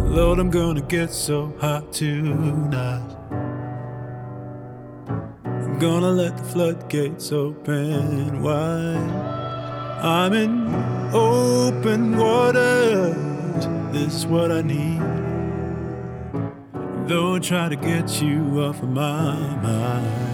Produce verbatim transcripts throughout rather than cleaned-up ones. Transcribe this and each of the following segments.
Lord, I'm gonna get so hot tonight. I'm gonna let the floodgates open wide. I'm in open waters, this is what I need. Though I try to get you off of my mind,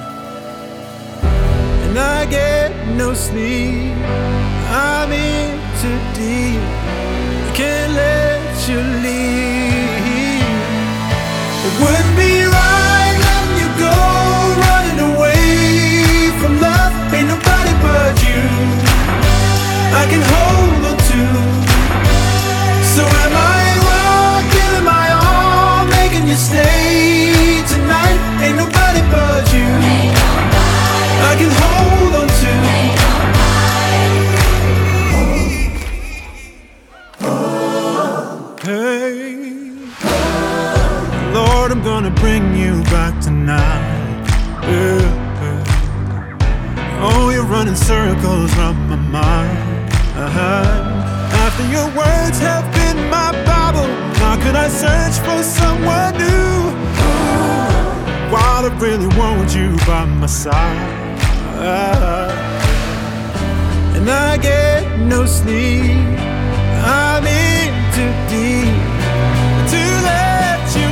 and I get no sleep, I'm in too deep, I can't let you leave. It wouldn't be right letting you go, running away from love. Ain't nobody but you I can hold on to. So am I wrong, giving my all, making you stay tonight? Ain't nobody but you I can hold on to. Hey, Lord, I'm gonna bring you back tonight. Yeah, yeah. Oh, you're running circles around my mind. Uh-huh. After your words have been my Bible, how could I search for someone new? While I really want you by my side, and I get no sleep, I'm in too deep to let you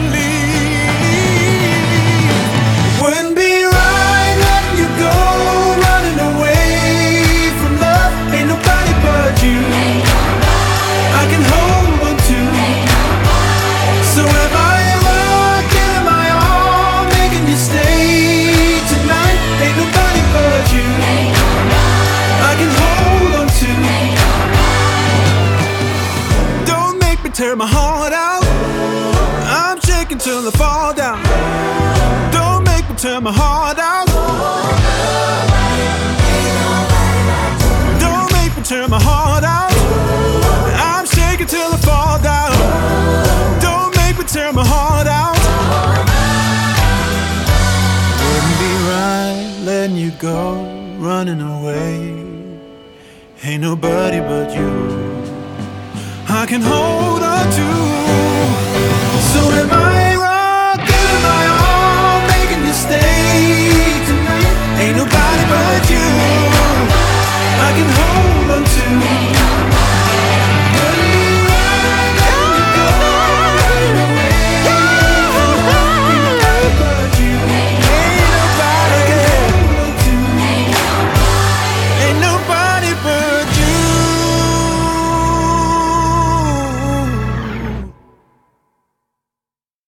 leave. Wouldn't be right letting you go, running away from love. Ain't nobody but you I can hold on to. So am I wrong, giving my all, making you stay tonight? Ain't nobody but you I can hold on to. Don't make me tear my heart out, I'm shaking till I fall down. Don't make me tear my heart out, don't make me tear my heart out, I'm shaking till I fall down. Don't make me tear my heart out. Wouldn't be right letting you go, running away. Ain't nobody but you I can hold on to. So am I